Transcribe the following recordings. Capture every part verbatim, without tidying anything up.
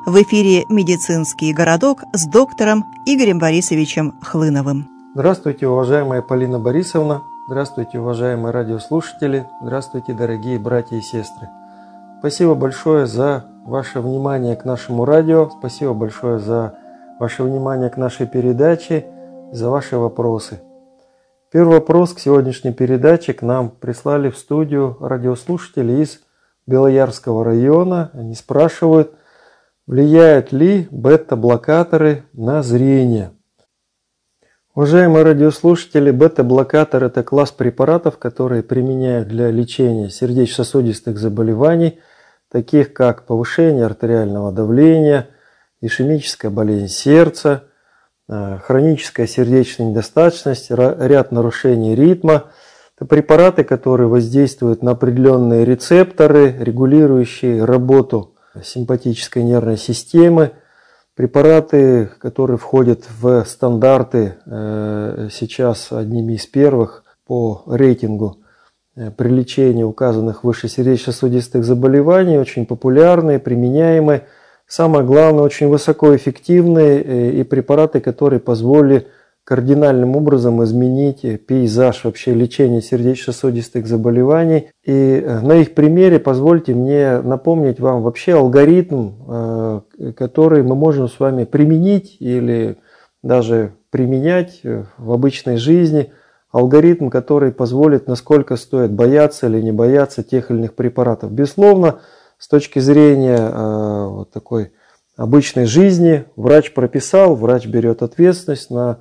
В эфире «Медицинский городок» с доктором Игорем Борисовичем Хлыновым. Здравствуйте, уважаемая Полина Борисовна. Здравствуйте, уважаемые радиослушатели. Здравствуйте, дорогие братья и сестры. Спасибо большое за ваше внимание к нашему радио. Спасибо большое за ваше внимание к нашей передаче, за ваши вопросы. Первый вопрос к сегодняшней передаче к нам прислали в студию радиослушатели из Белоярского района. Они спрашивают, влияют ли бета-блокаторы на зрение? Уважаемые радиослушатели, бета-блокатор – это класс препаратов, которые применяют для лечения сердечно-сосудистых заболеваний, таких как повышение артериального давления, ишемическая болезнь сердца, хроническая сердечная недостаточность, ряд нарушений ритма. Это препараты, которые воздействуют на определенные рецепторы, регулирующие работу симпатической нервной системы. Препараты, которые входят в стандарты сейчас одними из первых по рейтингу при лечении указанных выше сердечно-сосудистых заболеваний, очень популярные, применяемые. Самое главное, очень высокоэффективные и препараты, которые позволили кардинальным образом изменить пейзаж вообще лечения сердечно-сосудистых заболеваний. И на их примере позвольте мне напомнить вам вообще алгоритм, который мы можем с вами применить или даже применять в обычной жизни. Алгоритм, который позволит, насколько стоит бояться или не бояться тех или иных препаратов. Безусловно, с точки зрения вот такой обычной жизни, врач прописал, врач берет ответственность на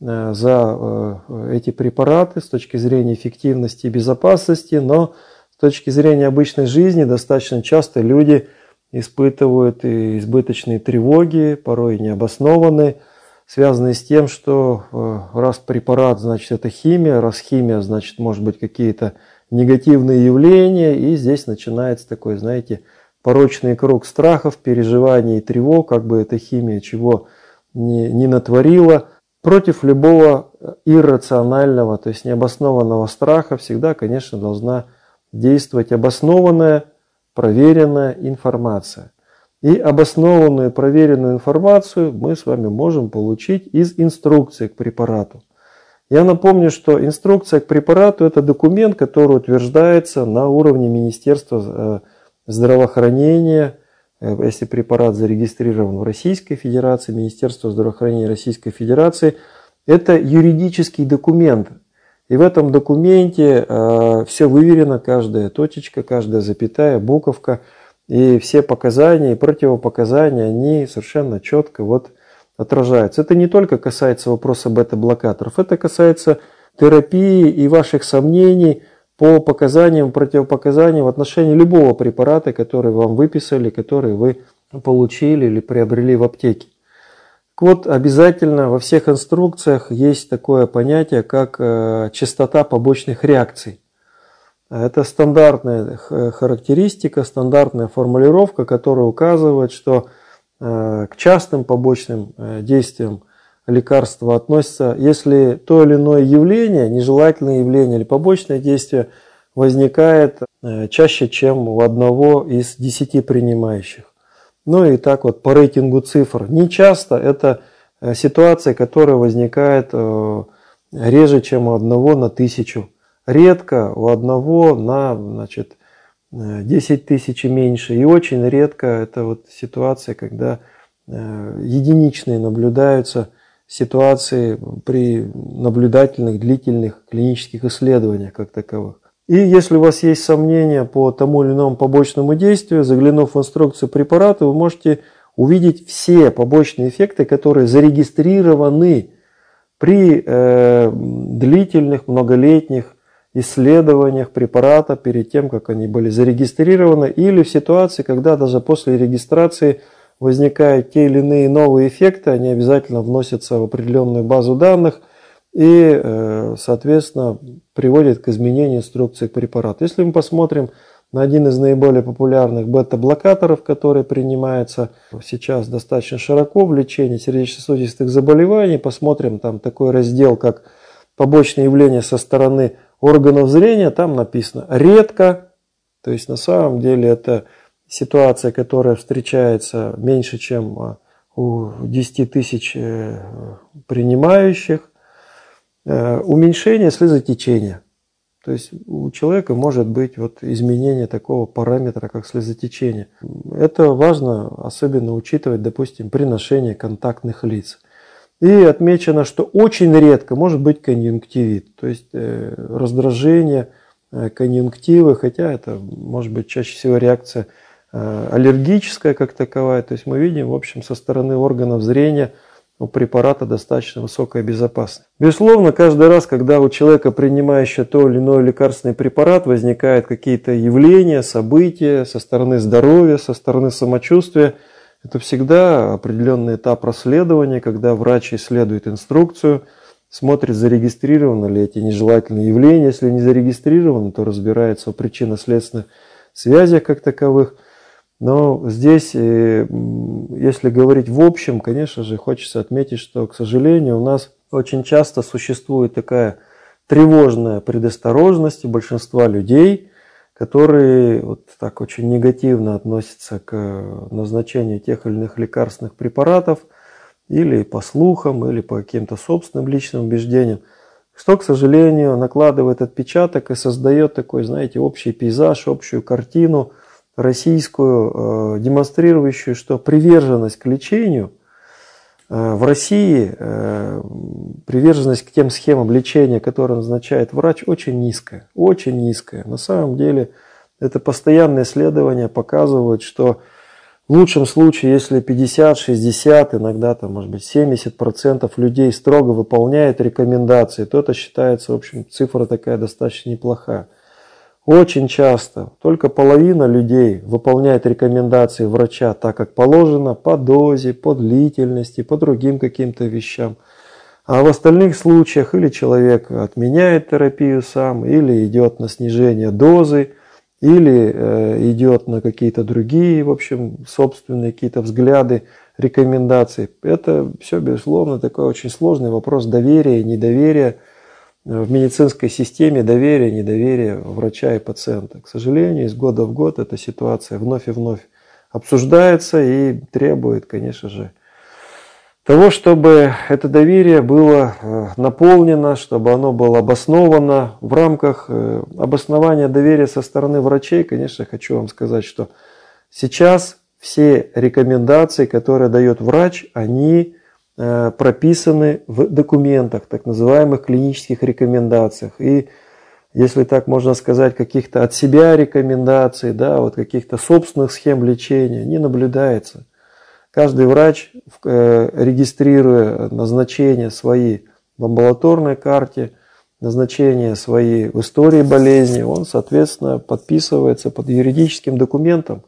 за эти препараты с точки зрения эффективности и безопасности, но с точки зрения обычной жизни достаточно часто люди испытывают и избыточные тревоги, порой необоснованные, связанные с тем, что раз препарат, значит это химия, раз химия, значит может быть какие-то негативные явления, и здесь начинается такой, знаете, порочный круг страхов, переживаний и тревог, как бы эта химия чего не, не натворила. Против любого иррационального, то есть необоснованного страха всегда, конечно, должна действовать обоснованная, проверенная информация. И обоснованную, проверенную информацию мы с вами можем получить из инструкции к препарату. Я напомню, что инструкция к препарату – это документ, который утверждается на уровне Министерства здравоохранения. Если препарат зарегистрирован в Российской Федерации, Министерство здравоохранения Российской Федерации, это юридический документ. И в этом документе э, все выверено, каждая точечка, каждая запятая, буковка, и все показания и противопоказания, они совершенно четко вот отражаются. Это не только касается вопроса бета-блокаторов, это касается терапии и ваших сомнений по показаниям, противопоказаниям в отношении любого препарата, который вам выписали, который вы получили или приобрели в аптеке. Так вот, обязательно во всех инструкциях есть такое понятие, как частота побочных реакций. Это стандартная характеристика, стандартная формулировка, которая указывает, что к частым побочным действиям лекарства относятся, если то или иное явление, нежелательное явление или побочное действие возникает чаще, чем у одного из десяти принимающих. Ну и так вот по рейтингу цифр. Не часто это ситуация, которая возникает реже, чем у одного на тысячу. Редко у одного на, значит, десять тысяч и меньше. И очень редко это вот ситуация, когда единичные наблюдаются ситуации при наблюдательных, длительных клинических исследованиях как таковых. И если у вас есть сомнения по тому или иному побочному действию, заглянув в инструкцию препарата, вы можете увидеть все побочные эффекты, которые зарегистрированы при э, длительных, многолетних исследованиях препарата перед тем, как они были зарегистрированы, или в ситуации, когда даже после регистрации возникают те или иные новые эффекты, они обязательно вносятся в определенную базу данных и, соответственно, приводят к изменению инструкции к препарату. Если мы посмотрим на один из наиболее популярных бета-блокаторов, который принимается сейчас достаточно широко в лечении сердечно-сосудистых заболеваний, посмотрим там такой раздел, как побочные явления со стороны органов зрения, там написано «редко», то есть на самом деле это ситуация, которая встречается меньше, чем у десяти тысяч принимающих, уменьшение слезотечения. То есть у человека может быть вот изменение такого параметра, как слезотечение. Это важно особенно учитывать, допустим, при ношении контактных лиц. И отмечено, что очень редко может быть конъюнктивит, то есть раздражение конъюнктивы, хотя это может быть чаще всего реакция аллергическая как таковая. То есть мы видим, в общем, со стороны органов зрения у препарата достаточно высокая безопасность. Безусловно, каждый раз, когда у человека, принимающего то или иной лекарственный препарат, возникают какие-то явления, события со стороны здоровья, со стороны самочувствия, это всегда определенный этап расследования, когда врач исследует инструкцию, смотрит, зарегистрированы ли эти нежелательные явления. Если не зарегистрированы, то разбирается о причинно-следственных связях как таковых. Но здесь, если говорить в общем, конечно же, хочется отметить, что, к сожалению, у нас очень часто существует такая тревожная предосторожность у большинства людей, которые вот так очень негативно относятся к назначению тех или иных лекарственных препаратов, или по слухам, или по каким-то собственным личным убеждениям, что, к сожалению, накладывает отпечаток и создает такой, знаете, общий пейзаж, общую картину российскую, демонстрирующую, что приверженность к лечению в России, приверженность к тем схемам лечения, которые назначает врач, очень низкая. Очень низкая. На самом деле, это постоянные исследования показывают, что в лучшем случае, если пятьдесят-шестьдесят, иногда там, может быть, семьдесят процентов людей строго выполняют рекомендации, то это считается, в общем, цифра такая достаточно неплохая. Очень часто только половина людей выполняет рекомендации врача так, как положено, по дозе, по длительности, по другим каким-то вещам. А в остальных случаях или человек отменяет терапию сам, или идет на снижение дозы, или э, идет на какие-то другие, в общем, собственные какие-то взгляды, рекомендации. Это все, безусловно, такой очень сложный вопрос доверия и недоверия в медицинской системе, доверия, недоверия врача и пациента. К сожалению, из года в год эта ситуация вновь и вновь обсуждается и требует, конечно же, того, чтобы это доверие было наполнено, чтобы оно было обосновано. В рамках обоснования доверия со стороны врачей, конечно, хочу вам сказать, что сейчас все рекомендации, которые дает врач, они прописаны в документах, так называемых клинических рекомендациях. И, если так можно сказать, каких-то от себя рекомендаций, да, вот каких-то собственных схем лечения не наблюдается. Каждый врач, регистрируя назначения свои в амбулаторной карте, назначения свои в истории болезни, он, соответственно, подписывается под юридическим документом,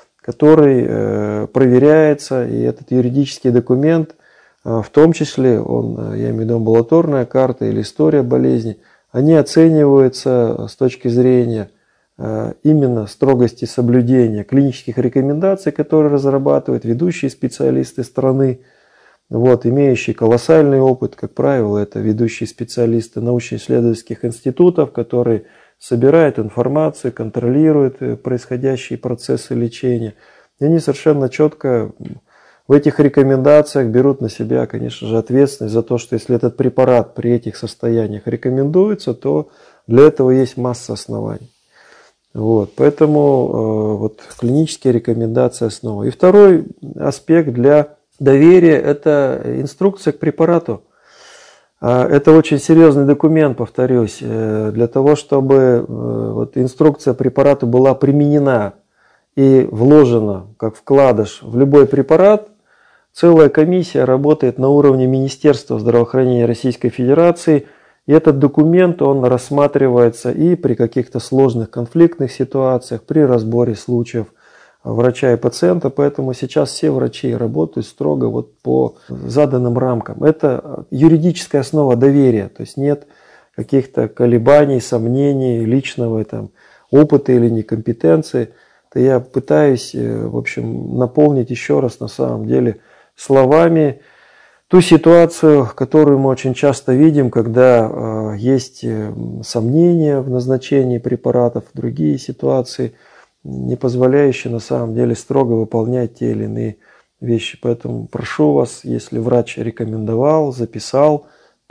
который проверяется, и этот юридический документ, в том числе, он, я имею в виду амбулаторная карта или история болезни, они оцениваются с точки зрения именно строгости соблюдения клинических рекомендаций, которые разрабатывают ведущие специалисты страны, вот, имеющие колоссальный опыт, как правило, это ведущие специалисты научно-исследовательских институтов, которые собирают информацию, контролируют происходящие процессы лечения. И они совершенно четко в этих рекомендациях берут на себя, конечно же, ответственность за то, что если этот препарат при этих состояниях рекомендуется, то для этого есть масса оснований. Вот, поэтому э, вот, клинические рекомендации основа. И второй аспект для доверия – это инструкция к препарату. Это очень серьезный документ, повторюсь, для того, чтобы э, вот, инструкция препарату была применена и вложена как вкладыш в любой препарат. Целая комиссия работает на уровне Министерства здравоохранения Российской Федерации. И этот документ, он рассматривается и при каких-то сложных конфликтных ситуациях, при разборе случаев врача и пациента. Поэтому сейчас все врачи работают строго вот по заданным рамкам. Это юридическая основа доверия. То есть нет каких-то колебаний, сомнений, личного там, опыта или некомпетенции. То я пытаюсь, в общем, наполнить еще раз на самом деле словами ту ситуацию, которую мы очень часто видим, когда есть сомнения в назначении препаратов, другие ситуации. не позволяющие на самом деле строго выполнять те или иные вещи. Поэтому прошу вас, если врач рекомендовал, записал,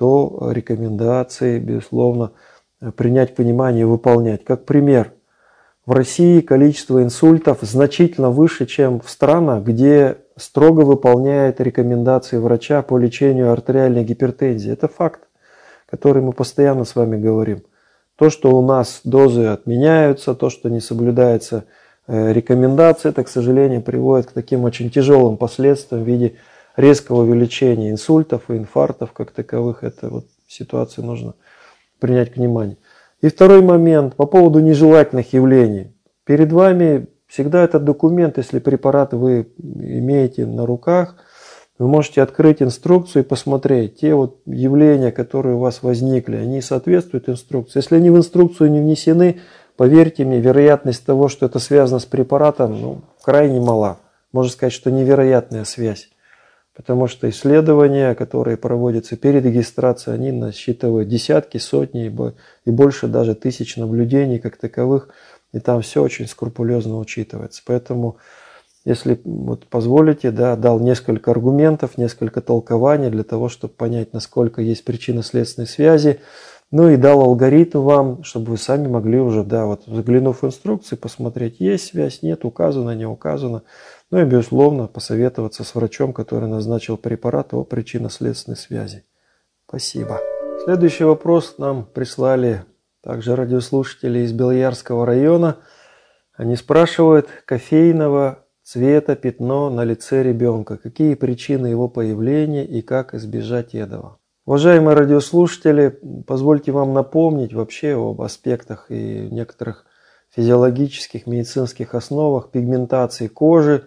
то рекомендации, безусловно, принять к вниманию и выполнять. Как пример, в России количество инсультов значительно выше, чем в странах, где строго выполняют рекомендации врача по лечению артериальной гипертензии. Это факт, который мы постоянно с вами говорим. То, что у нас дозы отменяются, то, что не соблюдается рекомендации, это, к сожалению, приводит к таким очень тяжелым последствиям в виде резкого увеличения инсультов и инфарктов как таковых. Это вот ситуацию нужно принять к вниманию. И второй момент по поводу нежелательных явлений. Перед вами всегда этот документ, если препарат вы имеете на руках, вы можете открыть инструкцию и посмотреть, те вот явления, которые у вас возникли, они соответствуют инструкции. Если они в инструкцию не внесены, поверьте мне, вероятность того, что это связано с препаратом, ну, крайне мала. Можно сказать, что невероятная связь. Потому что исследования, которые проводятся перед регистрацией, они насчитывают десятки, сотни и больше даже тысяч наблюдений как таковых. И там все очень скрупулезно учитывается. Поэтому, если вот позволите, да, дал несколько аргументов, несколько толкований для того, чтобы понять, насколько есть причинно-следственные связи. Ну и дал алгоритм вам, чтобы вы сами могли уже, да, вот заглянув в инструкции, посмотреть, есть связь, нет, указано, не указано. Ну и, безусловно, посоветоваться с врачом, который назначил препарат о причинно-следственной связи. Спасибо. Следующий вопрос нам прислали также радиослушатели из Белоярского района. Они спрашивают: кофейного цвета пятно на лице ребенка. Какие причины его появления и как избежать этого? Уважаемые радиослушатели, позвольте вам напомнить вообще об аспектах и некоторых физиологических, медицинских основах пигментации кожи.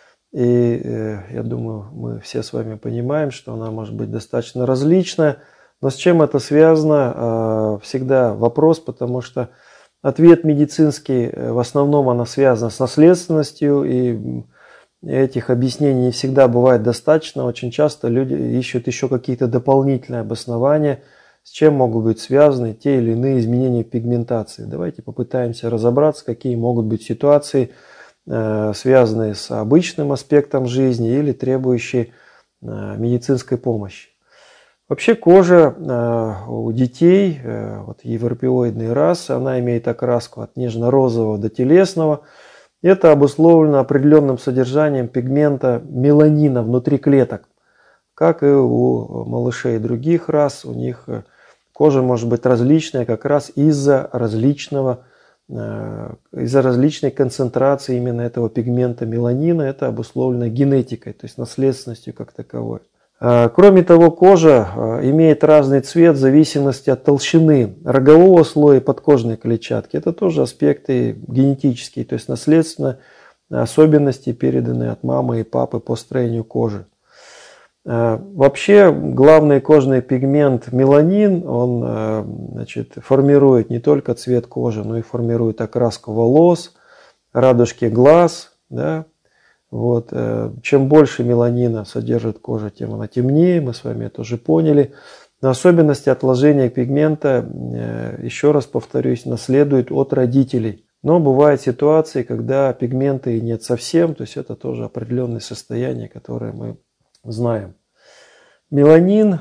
И э, я думаю, мы все с вами понимаем, что она может быть достаточно различная. Но с чем это связано? Э, всегда вопрос, потому что ответ медицинский, в основном она связана с наследственностью, и этих объяснений не всегда бывает достаточно. Очень часто люди ищут еще какие-то дополнительные обоснования, с чем могут быть связаны те или иные изменения пигментации. Давайте попытаемся разобраться, какие могут быть ситуации, связанные с обычным аспектом жизни или требующие медицинской помощи. Вообще кожа у детей, вот европеоидной расы, она имеет окраску от нежно-розового до телесного. Это обусловлено определенным содержанием пигмента меланина внутри клеток. Как и у малышей других рас, у них кожа может быть различная как раз из-за различного, из-за различной концентрации именно этого пигмента меланина. Это обусловлено генетикой, то есть наследственностью как таковой. Кроме того, кожа имеет разный цвет в зависимости от толщины рогового слоя и подкожной клетчатки. Это тоже аспекты генетические, то есть наследственно особенности, переданные от мамы и папы по строению кожи. Вообще, главный кожный пигмент меланин, он, значит, формирует не только цвет кожи, но и формирует окраску волос, радужки глаз, да. Вот. Чем больше меланина содержит кожа, тем она темнее, мы с вами это уже поняли. Но особенности отложения пигмента, еще раз повторюсь, наследуют от родителей. Но бывают ситуации, когда пигмента и нет совсем, то есть это тоже определенное состояние, которое мы знаем. Меланин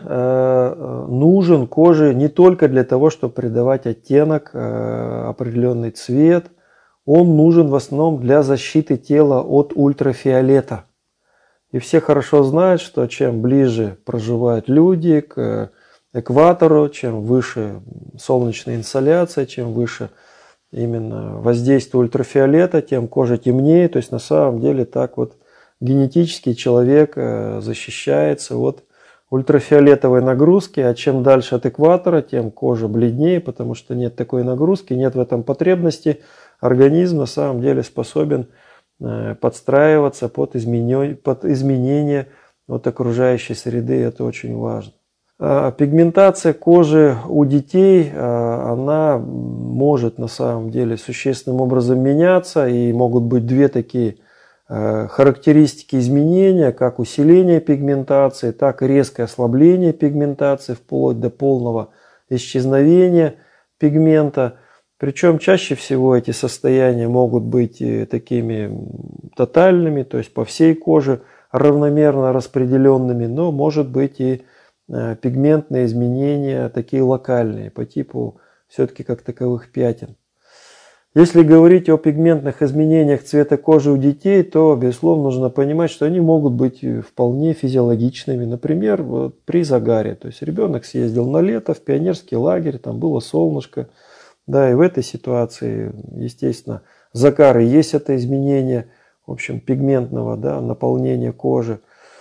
нужен коже не только для того, чтобы придавать оттенок, определенный цвет. Он нужен в основном для защиты тела от ультрафиолета. И все хорошо знают, что чем ближе проживают люди к экватору, чем выше солнечная инсоляция, чем выше именно воздействие ультрафиолета, тем кожа темнее. То есть на самом деле так вот генетически человек защищается от ультрафиолетовой нагрузки, а чем дальше от экватора, тем кожа бледнее, потому что нет такой нагрузки, нет в этом потребности. Организм на самом деле способен подстраиваться под изменения, под изменения от окружающей среды, это очень важно. Пигментация кожи у детей, она может на самом деле существенным образом меняться, и могут быть две такие характеристики изменения, как усиление пигментации, так и резкое ослабление пигментации, вплоть до полного исчезновения пигмента. Причем чаще всего эти состояния могут быть такими тотальными, то есть по всей коже равномерно распределенными, но может быть и пигментные изменения такие локальные, по типу все-таки как таковых пятен. Если говорить о пигментных изменениях цвета кожи у детей, то, безусловно, нужно понимать, что они могут быть вполне физиологичными. Например, вот при загаре. То есть ребенок съездил на лето в пионерский лагерь, там было солнышко. Да, и в этой ситуации, естественно, загар и есть это изменение, в общем, пигментного, да, наполнения кожи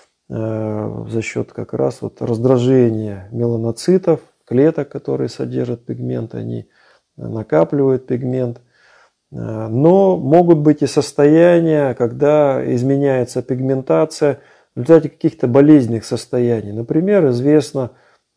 э, за счет как раз вот раздражения меланоцитов, клеток, которые содержат пигмент, они накапливают пигмент. Но могут быть и состояния, когда изменяется пигментация в результате каких-то болезненных состояний. Например, известно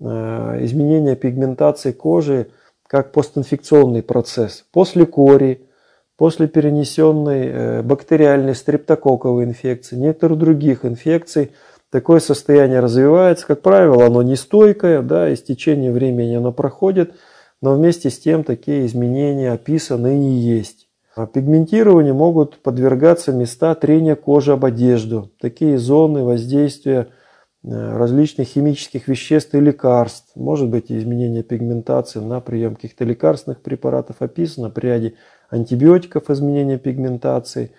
изменение пигментации кожи как постинфекционный процесс. После кори, после перенесенной бактериальной стрептококковой инфекции, некоторых других инфекций, такое состояние развивается. Как правило, оно нестойкое, да, и с течением времени оно проходит, но вместе с тем такие изменения описаны и есть. Пигментированию могут подвергаться места трения кожи об одежду, такие зоны воздействия различных химических веществ и лекарств. Может быть изменение пигментации на прием каких-то лекарственных препаратов, описано при ряде антибиотиков изменение пигментации.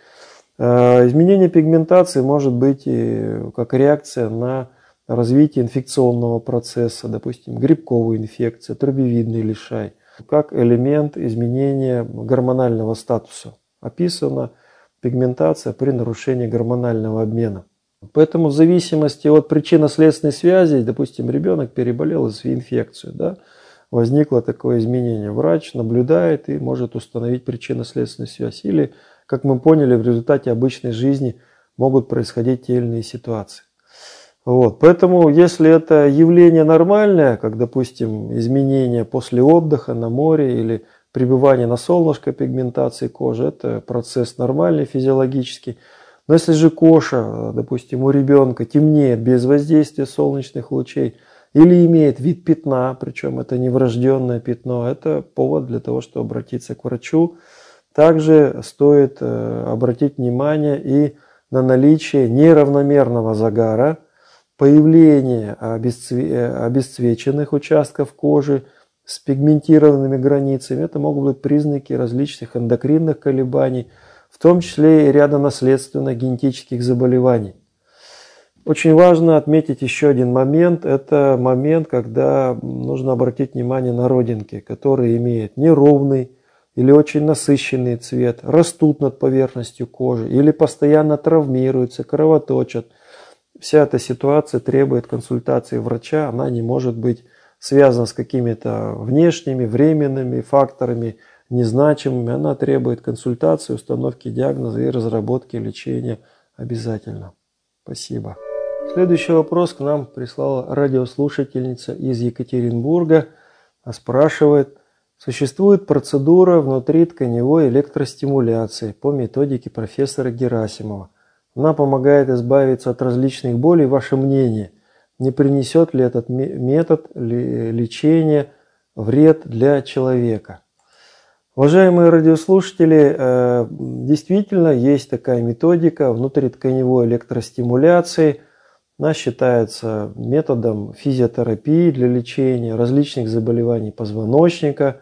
Изменение пигментации может быть и как реакция на развитие инфекционного процесса, допустим, грибковая инфекция, трубевидный лишай, как элемент изменения гормонального статуса. Описана пигментация при нарушении гормонального обмена. Поэтому в зависимости от причинно-следственной связи, допустим, ребенок переболел эс ви инфекцию, да, возникло такое изменение. Врач наблюдает и может установить причинно-следственную связь. Или, как мы поняли, в результате обычной жизни могут происходить те или иные ситуации. Вот. Поэтому, если это явление нормальное, как, допустим, изменения после отдыха на море или пребывание на солнышке пигментации кожи, это процесс нормальный, физиологический. Но если же кожа, допустим, у ребенка темнеет без воздействия солнечных лучей или имеет вид пятна, причем это не врожденное пятно, это повод для того, чтобы обратиться к врачу. Также стоит обратить внимание и на наличие неравномерного загара, появление обесцвеченных участков кожи с пигментированными границами. Это могут быть признаки различных эндокринных колебаний, в том числе и ряда наследственных генетических заболеваний. Очень важно отметить еще один момент. Это момент, когда нужно обратить внимание на родинки, которые имеют неровный или очень насыщенный цвет, растут над поверхностью кожи или постоянно травмируются, кровоточат. Вся эта ситуация требует консультации врача, она не может быть связана с какими-то внешними, временными факторами, незначимыми. Она требует консультации, установки диагноза и разработки лечения обязательно. Спасибо. Следующий вопрос к нам прислала радиослушательница из Екатеринбурга. Спрашивает, существует процедура внутритканевой электростимуляции по методике профессора Герасимова. Она помогает избавиться от различных болей. Ваше мнение, не принесет ли этот метод лечения вред для человека? Уважаемые радиослушатели, действительно есть такая методика внутритканевой электростимуляции. Она считается методом физиотерапии для лечения различных заболеваний позвоночника,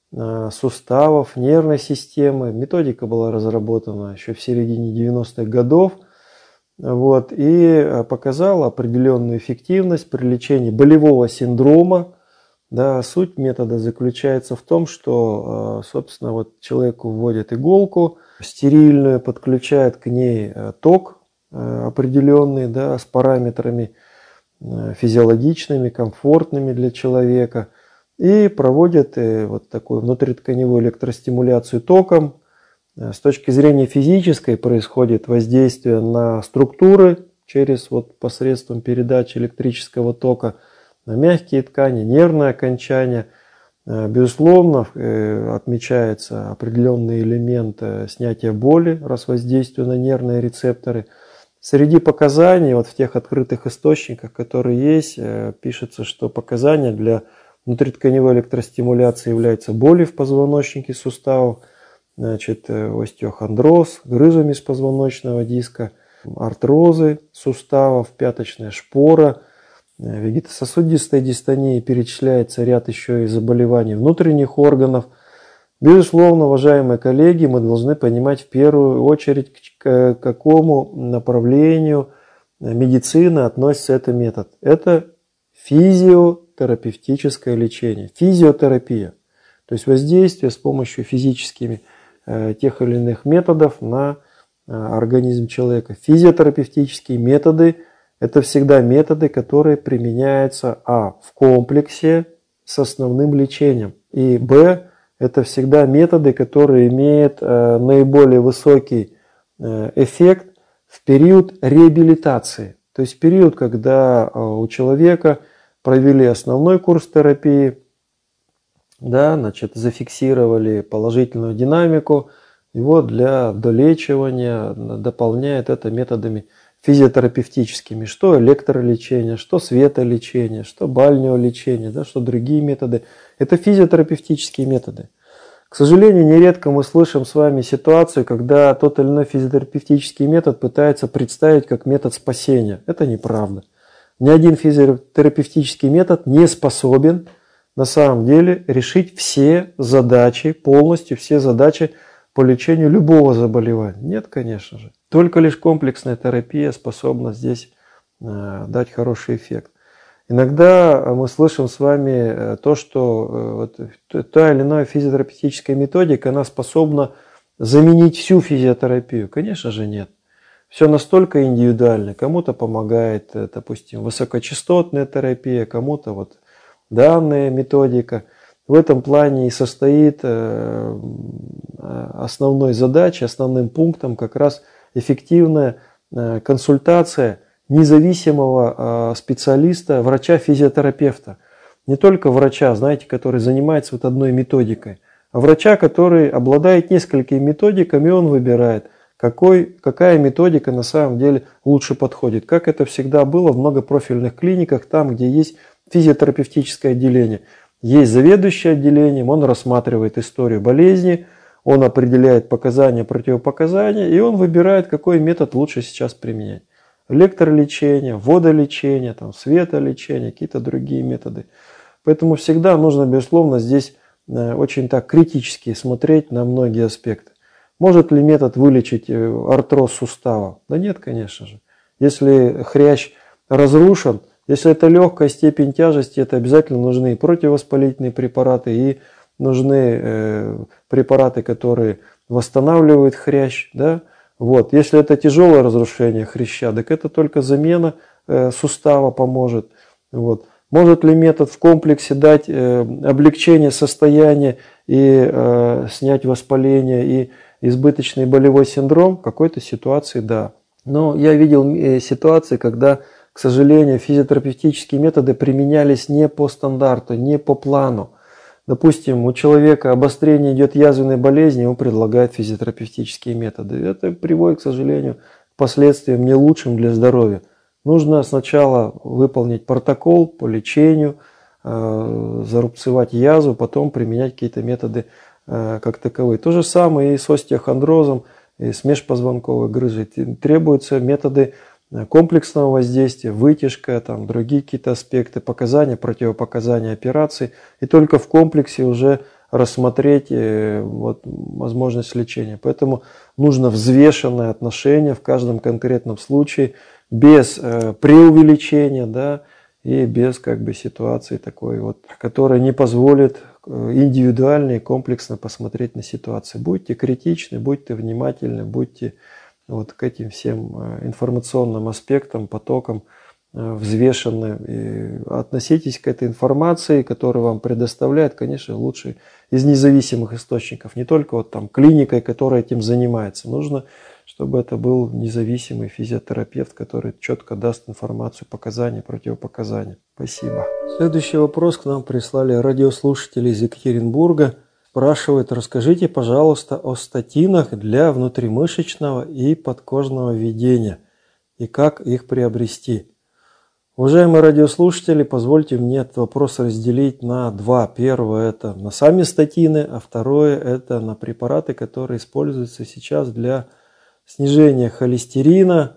суставов, нервной системы. Методика была разработана еще в середине девяностых годов, вот, и показала определенную эффективность при лечении болевого синдрома. Да, суть метода заключается в том, что, собственно, вот человеку вводят иголку стерильную, подключают к ней ток определенный, да, с параметрами физиологичными, комфортными для человека. И проводят вот такую внутритканевую электростимуляцию током. С точки зрения физической происходит воздействие на структуры через вот посредством передачи электрического тока, на мягкие ткани, нервные окончания. Безусловно, отмечается определенный элемент снятия боли, раз воздействие на нервные рецепторы. Среди показаний, вот в тех открытых источниках, которые есть, пишется, что показания для внутритканевой электростимуляцией являются боли в позвоночнике суставов, значит, остеохондроз, грыжа межпозвоночного диска, артрозы суставов, пяточная шпора, вегетососудистая дистония, перечисляется ряд еще и заболеваний внутренних органов. Безусловно, уважаемые коллеги, мы должны понимать в первую очередь, к какому направлению медицины относится этот метод. Это физиотерапевтическое лечение, физиотерапия, то есть воздействие с помощью физическими э, тех или иных методов на э, организм человека. Физиотерапевтические методы – это всегда методы, которые применяются а. в комплексе с основным лечением, и б. это всегда методы, которые имеют э, наиболее высокий э, эффект в период реабилитации. То есть в период, когда э, у человека провели основной курс терапии, да, значит, зафиксировали положительную динамику, его для долечивания дополняют это методами физиотерапевтическими, что электролечение, что светолечение, что бальнеолечение, да, что другие методы. Это физиотерапевтические методы. К сожалению, нередко мы слышим с вами ситуацию, когда тот или иной физиотерапевтический метод пытается представить как метод спасения. Это неправда. Ни один физиотерапевтический метод не способен на самом деле решить все задачи, полностью все задачи по лечению любого заболевания. Нет, конечно же. Только лишь комплексная терапия способна здесь э, дать хороший эффект. Иногда мы слышим с вами то, что вот, та или иная физиотерапевтическая методика, она способна заменить всю физиотерапию. Конечно же нет. Все настолько индивидуально. Кому-то помогает, допустим, высокочастотная терапия, кому-то вот данная методика. В этом плане и состоит основной задачей, основным пунктом как раз эффективная консультация независимого специалиста, врача-физиотерапевта. Не только врача, знаете, который занимается вот одной методикой, а врача, который обладает несколькими методиками, и он выбирает, какой, какая методика на самом деле лучше подходит. Как это всегда было в многопрофильных клиниках, там, где есть физиотерапевтическое отделение. Есть заведующий отделением, он рассматривает историю болезни, он определяет показания, противопоказания, и он выбирает, какой метод лучше сейчас применять. Электролечение, водолечение, там, светолечение, какие-то другие методы. Поэтому всегда нужно, безусловно, здесь очень так критически смотреть на многие аспекты. Может ли метод вылечить артроз сустава? Да нет, конечно же. Если хрящ разрушен, если это легкая степень тяжести, это обязательно нужны и противовоспалительные препараты, и нужны э, препараты, которые восстанавливают хрящ. Да? Вот. Если это тяжелое разрушение хряща, так это только замена э, сустава поможет. Вот. Может ли метод в комплексе дать э, облегчение состояния и э, снять воспаление и избыточный болевой синдром? В какой-то ситуации да. Но я видел э, ситуации, когда, к сожалению, физиотерапевтические методы применялись не по стандарту, не по плану. Допустим, у человека обострение идет язвенной болезни, ему предлагают физиотерапевтические методы. Это приводит, к сожалению, к последствиям не лучшим для здоровья. Нужно сначала выполнить протокол по лечению, э, зарубцевать язву, потом применять какие-то методы э, как таковые. То же самое и с остеохондрозом, и с межпозвонковой грыжей. Требуются методы комплексного воздействия, вытяжка, там, другие какие-то аспекты, показания, противопоказания операций. И только в комплексе уже рассмотреть э, вот, возможность лечения. Поэтому нужно взвешенное отношение в каждом конкретном случае, без э, преувеличения, да, и без как бы ситуации такой вот, которая не позволит индивидуально и комплексно посмотреть на ситуацию. Будьте критичны, будьте внимательны, будьте вот к этим всем информационным аспектам, потокам взвешены. И относитесь к этой информации, которую вам предоставляют, конечно, лучше из независимых источников. Не только вот там клиникой, которая этим занимается. Нужно, чтобы это был независимый физиотерапевт, который четко даст информацию, показания, противопоказания. Спасибо. Следующий вопрос к нам прислали радиослушатели из Екатеринбурга. Спрашивают, расскажите, пожалуйста, о статинах для внутримышечного и подкожного введения и как их приобрести. Уважаемые радиослушатели, позвольте мне этот вопрос разделить на два. Первое – это на сами статины, а второе – это на препараты, которые используются сейчас для снижения холестерина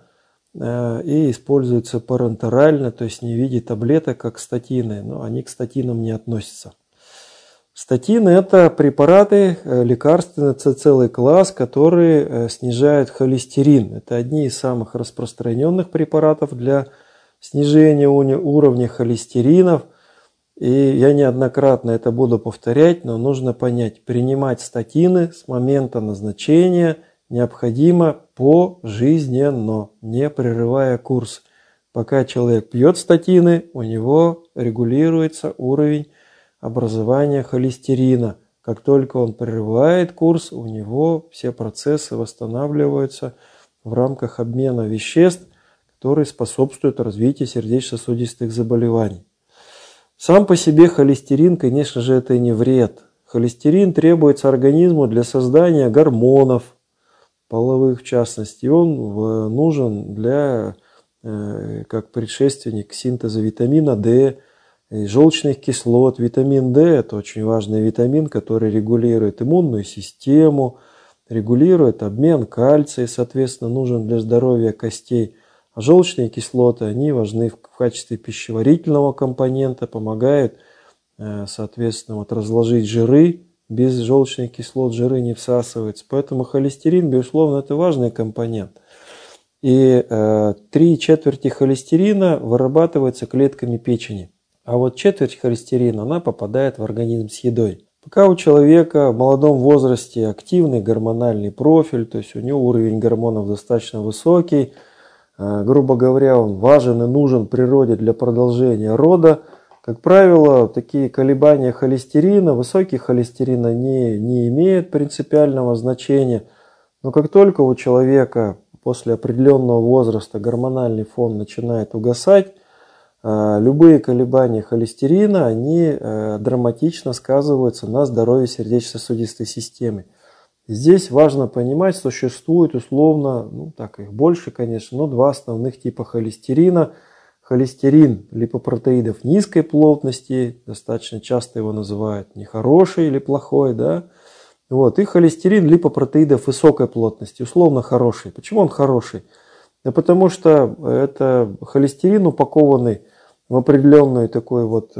и используются парентерально, то есть не в виде таблеток, как статины, но они к статинам не относятся. Статины – это препараты, лекарственный, это целый класс, которые снижают холестерин. Это одни из самых распространенных препаратов для снижение уровня холестеринов. И я неоднократно это буду повторять, но нужно понять, принимать статины с момента назначения необходимо пожизненно, не прерывая курс. Пока человек пьет статины, у него регулируется уровень образования холестерина. Как только он прерывает курс, у него все процессы восстанавливаются в рамках обмена веществ, которые способствуют развитию сердечно-сосудистых заболеваний. Сам по себе холестерин, конечно же, это не вред. Холестерин требуется организму для создания гормонов, половых в частности. Он нужен для, как предшественник синтеза витамина D, и желчных кислот. Витамин D – это очень важный витамин, который регулирует иммунную систему, регулирует обмен кальция, соответственно, нужен для здоровья костей. А желчные кислоты, они важны в качестве пищеварительного компонента, помогают, соответственно, вот разложить жиры. Без желчных кислот жиры не всасываются. Поэтому холестерин, безусловно, это важный компонент. И э, три четверти холестерина вырабатывается клетками печени. А вот четверть холестерина, она попадает в организм с едой. Пока у человека в молодом возрасте активный гормональный профиль, то есть у него уровень гормонов достаточно высокий, грубо говоря, он важен и нужен природе для продолжения рода. Как правило, такие колебания холестерина, высокий холестерин, они не имеют принципиального значения. Но как только у человека после определенного возраста гормональный фон начинает угасать, любые колебания холестерина, они драматично сказываются на здоровье сердечно-сосудистой системы. Здесь важно понимать, что существует условно, ну так их больше, конечно, но два основных типа холестерина. Холестерин липопротеидов низкой плотности, достаточно часто его называют нехороший или плохой, да. Вот, и холестерин липопротеидов высокой плотности, условно хороший. Почему он хороший? Да потому что это холестерин, упакованный в определенную такой вот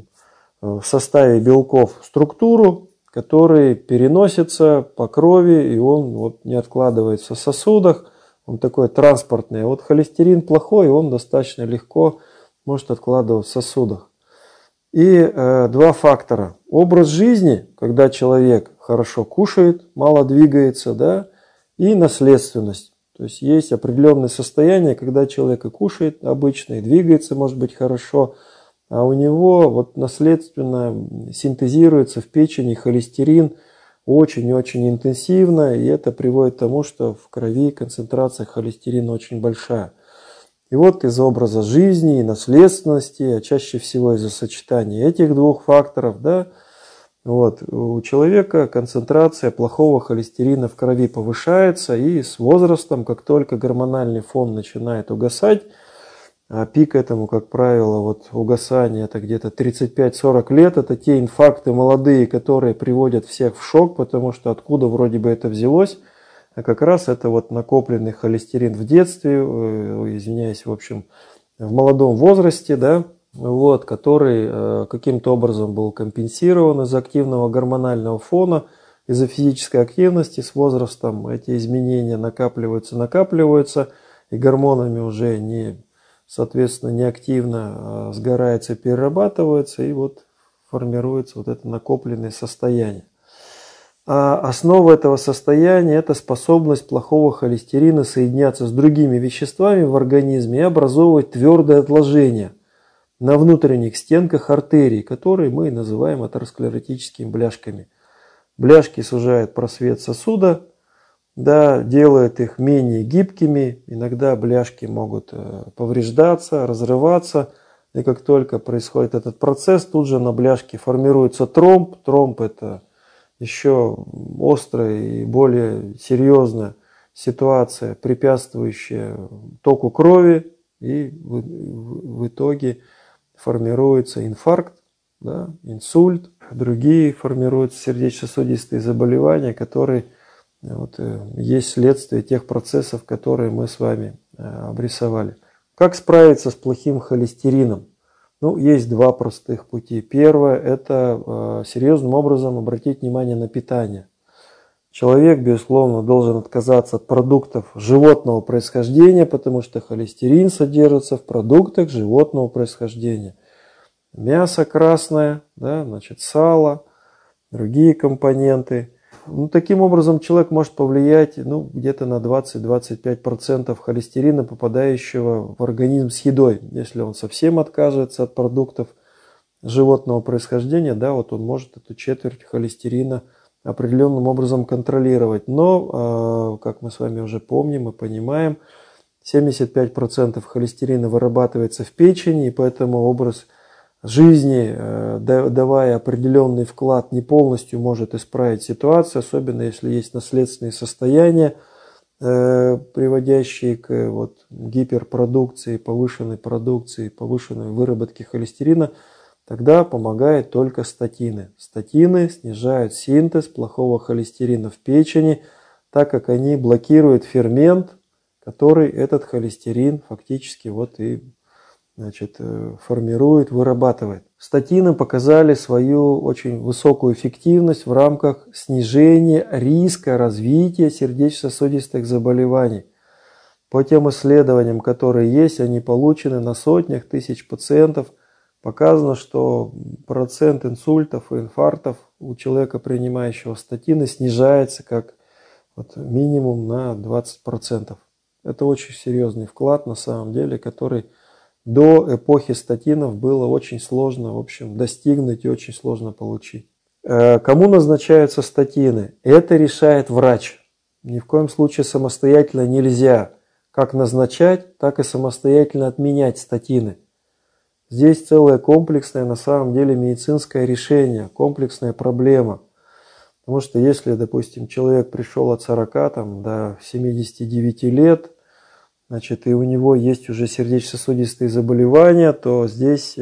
в составе белков структуру, который переносится по крови, и он вот не откладывается в сосудах, он такой транспортный. А вот холестерин плохой, он достаточно легко может откладываться в сосудах. И э, два фактора. Образ жизни, когда человек хорошо кушает, мало двигается, да, и наследственность. То есть есть определенное состояние, когда человек и кушает обычно, и двигается, может быть, хорошо, а у него вот наследственно синтезируется в печени холестерин очень-очень интенсивно, и это приводит к тому, что в крови концентрация холестерина очень большая. И вот из-за образа жизни и наследственности, а чаще всего из-за сочетания этих двух факторов, да, вот, у человека концентрация плохого холестерина в крови повышается, и с возрастом, как только гормональный фон начинает угасать, а пик этому, как правило, вот угасание это где-то тридцать пять сорок лет, это те инфаркты молодые, которые приводят всех в шок, потому что откуда вроде бы это взялось, а как раз это вот накопленный холестерин в детстве, извиняюсь, в общем, в молодом возрасте, да, вот, который каким-то образом был компенсирован из-за активного гормонального фона, из-за физической активности с возрастом эти изменения накапливаются, накапливаются, и гормонами уже не, соответственно, неактивно сгорается, перерабатывается, и вот формируется вот это накопленное состояние. А основа этого состояния – это способность плохого холестерина соединяться с другими веществами в организме и образовывать твердое отложение на внутренних стенках артерий, которые мы называем атеросклеротическими бляшками. Бляшки сужают просвет сосуда, да, делают их менее гибкими, иногда бляшки могут повреждаться, разрываться, и как только происходит этот процесс, тут же на бляшке формируется тромб. Тромб – это еще острая и более серьезная ситуация, препятствующая току крови и в, в, в итоге формируется инфаркт, да, инсульт, другие формируются сердечно-сосудистые заболевания, которые вот, есть следствие тех процессов, которые мы с вами обрисовали. Как справиться с плохим холестерином? Ну, есть два простых пути. Первое – это э, серьезным образом обратить внимание на питание. Человек, безусловно, должен отказаться от продуктов животного происхождения, потому что холестерин содержится в продуктах животного происхождения. Мясо красное, да, значит, сало, другие компоненты. Ну, таким образом, человек может повлиять ну, где-то на двадцать-двадцать пять процентов холестерина, попадающего в организм с едой. Если он совсем откажется от продуктов животного происхождения, да, вот он может эту четверть холестерина определенным образом контролировать. Но, как мы с вами уже помним и понимаем, семьдесят пять процентов холестерина вырабатывается в печени, и поэтому образ жизни, давая определенный вклад, не полностью может исправить ситуацию, особенно если есть наследственные состояния, приводящие к вот, гиперпродукции, повышенной продукции, повышенной выработке холестерина. Тогда помогают только статины. Статины снижают синтез плохого холестерина в печени, так как они блокируют фермент, который этот холестерин фактически вот и значит, формирует, вырабатывает. Статины показали свою очень высокую эффективность в рамках снижения риска развития сердечно-сосудистых заболеваний. По тем исследованиям, которые есть, они получены на сотнях тысяч пациентов. Показано, что процент инсультов и инфарктов у человека, принимающего статины, снижается как вот минимум на двадцать процентов. Это очень серьезный вклад на самом деле, который до эпохи статинов было очень сложно, в общем, достигнуть и очень сложно получить. Кому назначаются статины? Это решает врач. Ни в коем случае самостоятельно нельзя как назначать, так и самостоятельно отменять статины. Здесь целое комплексное, на самом деле, медицинское решение, комплексная проблема. Потому что если, допустим, человек пришел от сорока там, до семидесяти девяти лет, значит, и у него есть уже сердечно-сосудистые заболевания, то здесь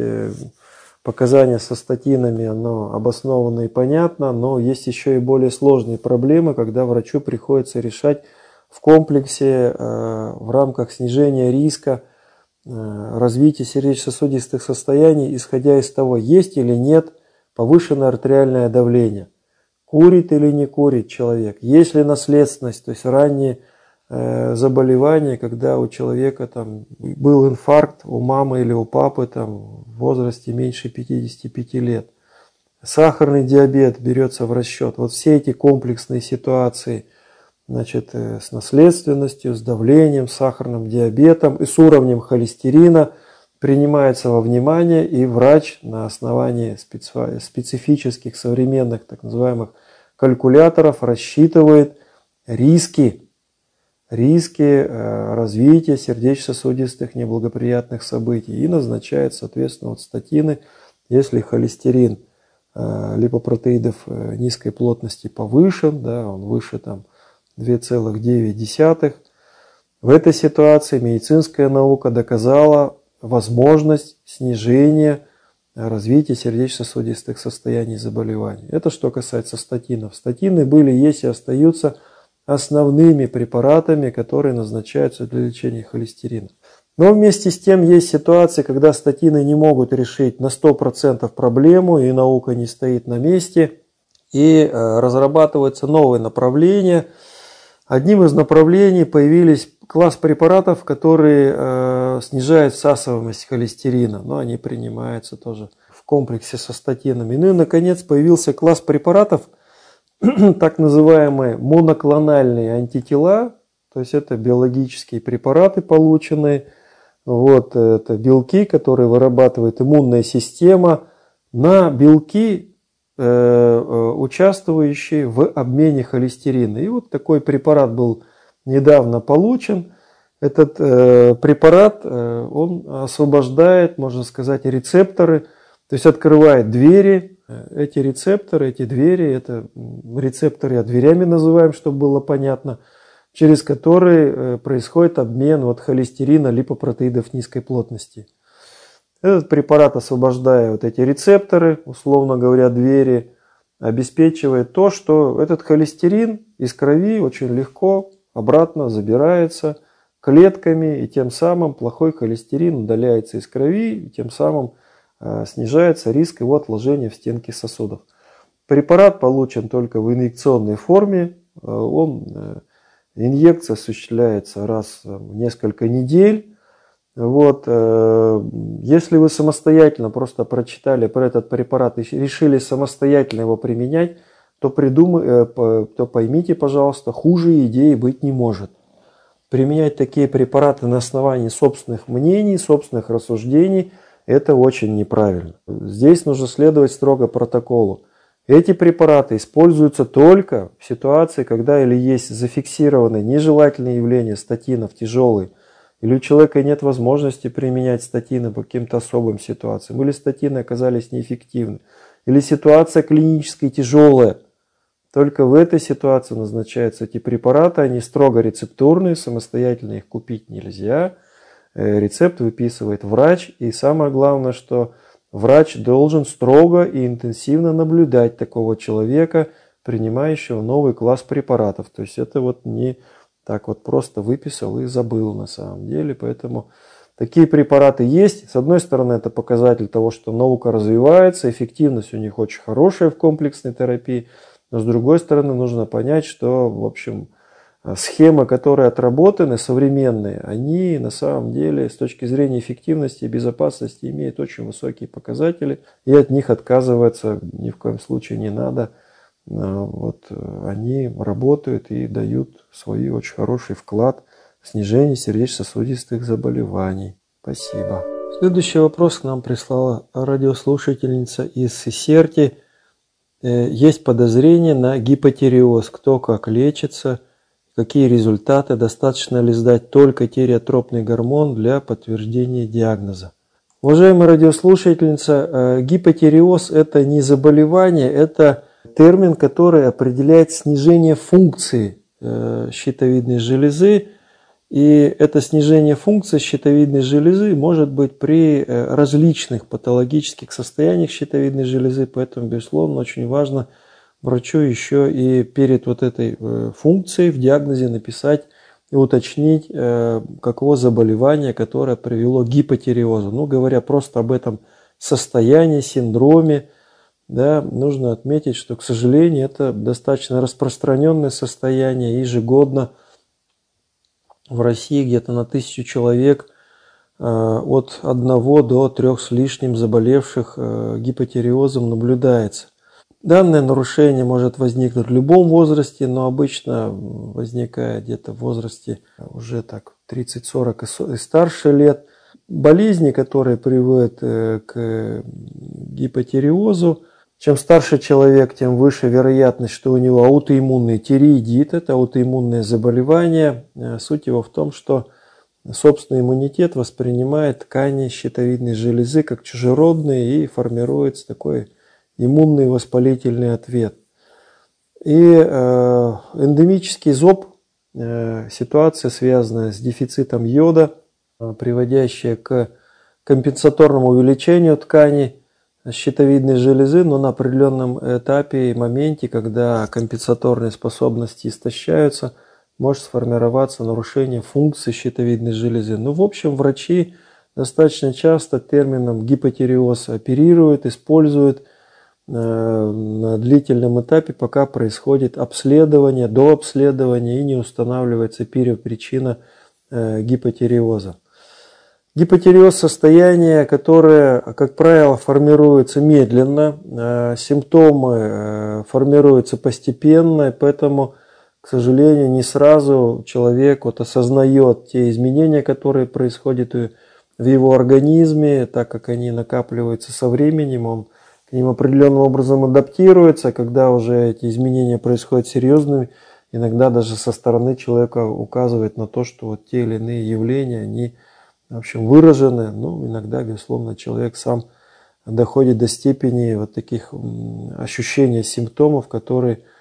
показания со статинами, оно обосновано и понятно, но есть еще и более сложные проблемы, когда врачу приходится решать в комплексе, в рамках снижения риска, развития сердечно-сосудистых состояний, исходя из того, есть или нет повышенное артериальное давление, курит или не курит человек, есть ли наследственность, то есть ранние э, заболевания, когда у человека там, был инфаркт у мамы или у папы там, в возрасте меньше пятидесяти пяти лет, сахарный диабет берется в расчет. Вот все эти комплексные ситуации, значит, с наследственностью, с давлением, с сахарным диабетом и с уровнем холестерина принимается во внимание, и врач на основании специфических современных так называемых калькуляторов рассчитывает риски, риски развития сердечно-сосудистых неблагоприятных событий и назначает, соответственно, вот статины, если холестерин липопротеидов низкой плотности повышен, да, он выше там две целых девять десятых. В этой ситуации медицинская наука доказала возможность снижения развития сердечно-сосудистых состояний и заболеваний. Это что касается статинов. Статины были, есть и остаются основными препаратами, которые назначаются для лечения холестерина. Но вместе с тем есть ситуации, когда статины не могут решить на сто процентов проблему, и наука не стоит на месте, и разрабатываются новые направления. Одним из направлений появились класс препаратов, которые э, снижают всасываемость холестерина, но они принимаются тоже в комплексе со статинами. Ну и, наконец, появился класс препаратов, так называемые моноклональные антитела, то есть это биологические препараты, полученные, вот, это белки, которые вырабатывает иммунная система на белки, участвующие в обмене холестерина. И вот такой препарат был недавно получен. Этот э, препарат, э, он освобождает, можно сказать, рецепторы, то есть открывает двери. Эти рецепторы, эти двери, это рецепторы, а дверями называем, чтобы было понятно, через который происходит обмен вот холестерина, липопротеидов низкой плотности. Этот препарат, освобождая вот эти рецепторы, условно говоря, двери, обеспечивает то, что этот холестерин из крови очень легко обратно забирается клетками, и тем самым плохой холестерин удаляется из крови, и тем самым э, снижается риск его отложения в стенки сосудов. Препарат получен только в инъекционной форме, э, он, э, инъекция осуществляется раз в несколько недель. Вот, э, если вы самостоятельно просто прочитали про этот препарат и решили самостоятельно его применять, то, придумай, э, то поймите, пожалуйста, хуже идеи быть не может. Применять такие препараты на основании собственных мнений, собственных рассуждений – это очень неправильно. Здесь нужно следовать строго протоколу. Эти препараты используются только в ситуации, когда или есть зафиксированы нежелательные явления статинов тяжелые, или у человека нет возможности применять статины по каким-то особым ситуациям, или статины оказались неэффективны, или ситуация клинически тяжелая. Только в этой ситуации назначаются эти препараты, они строго рецептурные, самостоятельно их купить нельзя. Рецепт выписывает врач, и самое главное, что врач должен строго и интенсивно наблюдать такого человека, принимающего новый класс препаратов. То есть это вот не так вот просто выписал и забыл на самом деле. Поэтому такие препараты есть. С одной стороны, это показатель того, что наука развивается, эффективность у них очень хорошая в комплексной терапии. Но с другой стороны, нужно понять, что, в общем, схемы, которые отработаны, современные, они на самом деле с точки зрения эффективности и безопасности имеют очень высокие показатели. И от них отказываться ни в коем случае не надо. Вот, они работают и дают свой очень хороший вклад в снижение сердечно-сосудистых заболеваний. Спасибо. Следующий вопрос к нам прислала радиослушательница из Сесерти. Есть подозрение на гипотиреоз. Кто как лечится, какие результаты, достаточно ли сдать только тиреотропный гормон для подтверждения диагноза. Уважаемая радиослушательница, гипотиреоз – это не заболевание, это термин, который определяет снижение функции щитовидной железы. И это снижение функции щитовидной железы может быть при различных патологических состояниях щитовидной железы. Поэтому, безусловно, очень важно врачу еще и перед вот этой функцией в диагнозе написать и уточнить, каково заболевание, которое привело к гипотиреозу. Ну, говоря просто об этом состоянии, синдроме, да, нужно отметить, что, к сожалению, это достаточно распространенное состояние. Ежегодно в России где-то на тысячу человек от одного до трех с лишним заболевших гипотиреозом наблюдается. Данное нарушение может возникнуть в любом возрасте, но обычно возникает где-то в возрасте уже так тридцать-сорок и старше лет. Болезни, которые приводят к гипотиреозу, чем старше человек, тем выше вероятность, что у него аутоиммунный тиреидит, это аутоиммунное заболевание. Суть его в том, что собственный иммунитет воспринимает ткани щитовидной железы как чужеродные и формируется такой иммунный воспалительный ответ. И э, эндемический зоб, э, ситуация, связанная с дефицитом йода, э, приводящая к компенсаторному увеличению тканей щитовидной железы, но на определенном этапе и моменте, когда компенсаторные способности истощаются, может сформироваться нарушение функции щитовидной железы. Ну, в общем, врачи достаточно часто термином гипотиреоз оперируют, используют на длительном этапе, пока происходит обследование, до обследования и не устанавливается первопричина гипотиреоза. Гипотиреоз – состояние, которое, как правило, формируется медленно, симптомы формируются постепенно, поэтому, к сожалению, не сразу человек вот осознает те изменения, которые происходят в его организме, так как они накапливаются со временем, он к ним определенным образом адаптируется. Когда уже эти изменения происходят серьезными, иногда даже со стороны человека указывает на то, что вот те или иные явления, они в общем, выражены. Ну, иногда, безусловно, человек сам доходит до степени вот таких ощущений, симптомов, которые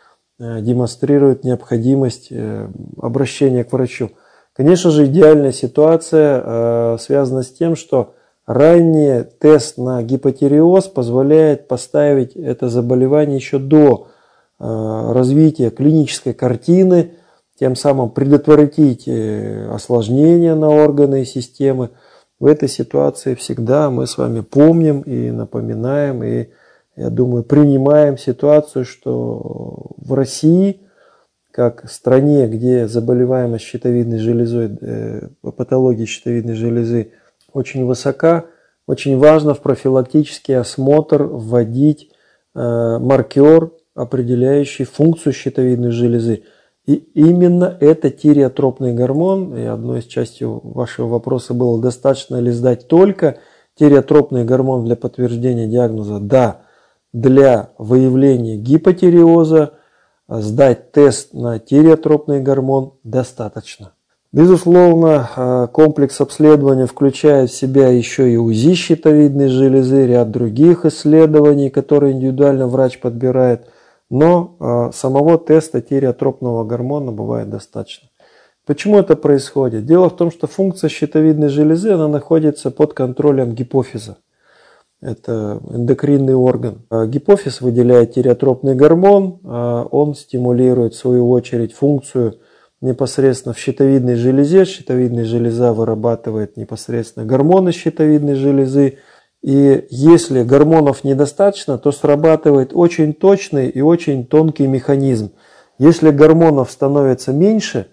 демонстрирует необходимость обращения к врачу. Конечно же, идеальная ситуация связана с тем, что ранний тест на гипотиреоз позволяет поставить это заболевание еще до развития клинической картины, тем самым предотвратить осложнения на органы и системы. В этой ситуации всегда мы с вами помним и напоминаем, и, я думаю, принимаем ситуацию, что в России, как в стране, где заболеваемость щитовидной железой, э, патологии щитовидной железы очень высока, очень важно в профилактический осмотр вводить э, маркер, определяющий функцию щитовидной железы. И именно это тиреотропный гормон, и одной из частей вашего вопроса было, достаточно ли сдать только тиреотропный гормон для подтверждения диагноза? Да, для выявления гипотиреоза сдать тест на тиреотропный гормон достаточно. Безусловно, комплекс обследования включает в себя еще и УЗИ щитовидной железы, ряд других исследований, которые индивидуально врач подбирает. Но самого теста тиреотропного гормона бывает достаточно. Почему это происходит? Дело в том, что функция щитовидной железы она находится под контролем гипофиза. Это эндокринный орган. Гипофиз выделяет тиреотропный гормон, он стимулирует в свою очередь функцию непосредственно в щитовидной железе. Щитовидная железа вырабатывает непосредственно гормоны щитовидной железы. И если гормонов недостаточно, то срабатывает очень точный и очень тонкий механизм. Если гормонов становится меньше,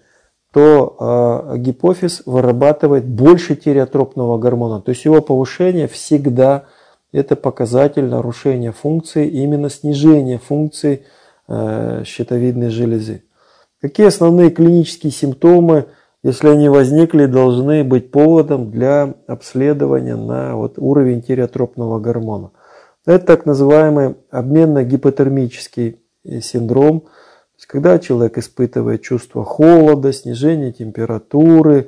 то э, гипофиз вырабатывает больше тиреотропного гормона. То есть его повышение всегда это показатель нарушения функции, именно снижения функции э, щитовидной железы. Какие основные клинические симптомы, если они возникли, должны быть поводом для обследования на вот уровень тиреотропного гормона? Это так называемый обменно-гипотермический синдром, то есть, когда человек испытывает чувство холода, снижение температуры,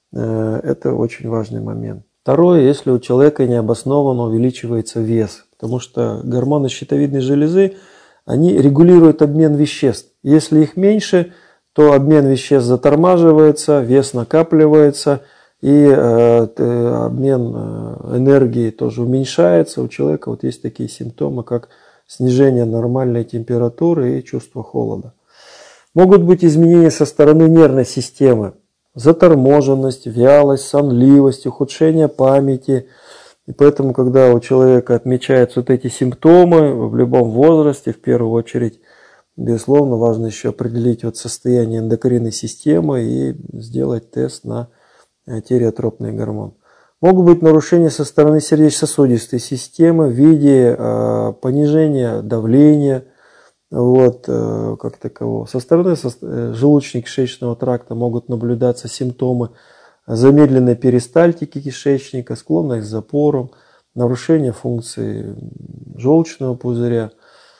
это очень важный момент. Второе, если у человека необоснованно увеличивается вес, потому что гормоны щитовидной железы, они регулируют обмен веществ. Если их меньше, то обмен веществ затормаживается, вес накапливается, и э, обмен энергии тоже уменьшается. У человека вот есть такие симптомы, как снижение нормальной температуры и чувство холода. Могут быть изменения со стороны нервной системы. Заторможенность, вялость, сонливость, ухудшение памяти. И поэтому, когда у человека отмечаются вот эти симптомы в любом возрасте, в первую очередь, безусловно, важно еще определить вот состояние эндокринной системы и сделать тест на тиреотропный гормон. Могут быть нарушения со стороны сердечно-сосудистой системы в виде э, понижения давления, вот, э, как такового. Со стороны со, э, желудочно-кишечного тракта могут наблюдаться симптомы замедленной перистальтики кишечника, склонность к запорам, нарушение функции желчного пузыря,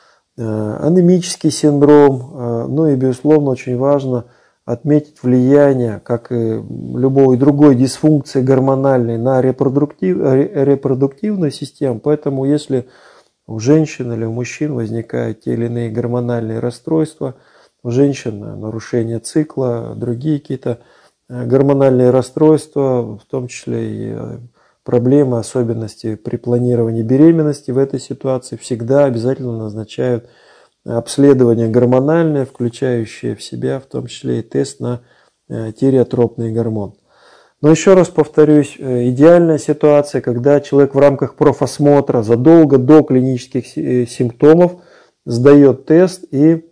анемический синдром, ну и, безусловно, очень важно отметить влияние, как и любой другой дисфункции гормональной, на репродуктив, репродуктивную систему. Поэтому, если у женщин или у мужчин возникают те или иные гормональные расстройства, у женщин нарушение цикла, другие какие-то гормональные расстройства, в том числе и проблемы, особенности при планировании беременности, в этой ситуации всегда обязательно назначают обследование гормональное, включающее в себя в том числе и тест на тиреотропный гормон. Но еще раз повторюсь, идеальная ситуация, когда человек в рамках профосмотра задолго до клинических симптомов сдает тест и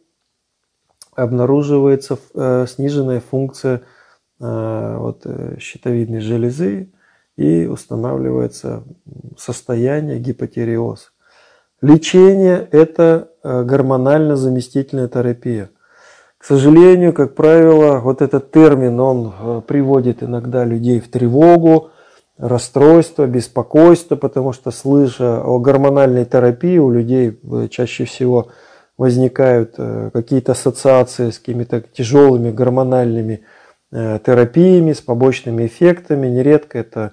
обнаруживается сниженная функция вот, щитовидной железы, и устанавливается состояние гипотиреоз. Лечение – это гормонально-заместительная терапия. К сожалению, как правило, вот этот термин, он приводит иногда людей в тревогу, расстройство, беспокойство, потому что, слыша о гормональной терапии, у людей чаще всего возникают какие-то ассоциации с какими-то тяжелыми гормональными терапиями, с побочными эффектами. Нередко это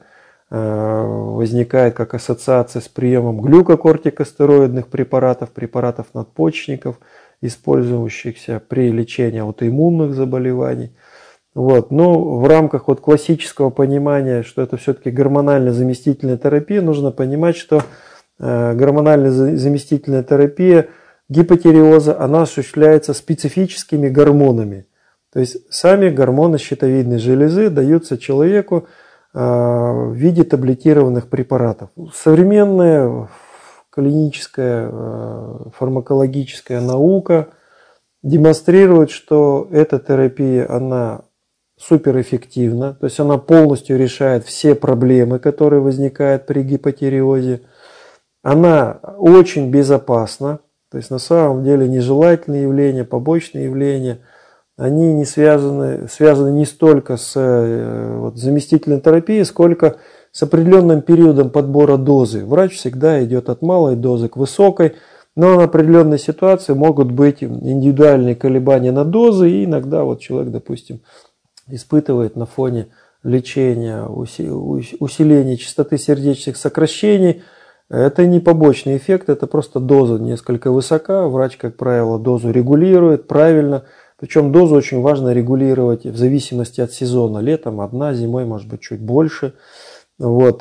возникает как ассоциация с приемом глюкокортикостероидных препаратов, препаратов надпочечников. использующихся при лечении аутоиммунных заболеваний. Вот. Но в рамках вот классического понимания, что это все-таки гормонально-заместительная терапия, нужно понимать, что э, гормонально-заместительная терапия гипотиреоза, она осуществляется специфическими гормонами. То есть сами гормоны щитовидной железы даются человеку э, в виде таблетированных препаратов. Современная клиническая э, фармакологическая наука демонстрирует, что эта терапия, она суперэффективна, то есть она полностью решает все проблемы, которые возникают при гипотиреозе. Она очень безопасна, то есть на самом деле нежелательные явления, побочные явления, они не связаны, связаны не столько с вот, заместительной терапией, сколько с определенным периодом подбора дозы. Врач всегда идет от малой дозы к высокой, но на определенной ситуации могут быть индивидуальные колебания на дозы, и иногда вот человек, допустим, испытывает на фоне лечения усиления частоты сердечных сокращений. Это не побочный эффект, это просто доза несколько высока. Врач, как правило, дозу регулирует правильно. Причем дозу очень важно регулировать в зависимости от сезона. Летом одна, зимой может быть чуть больше. Вот.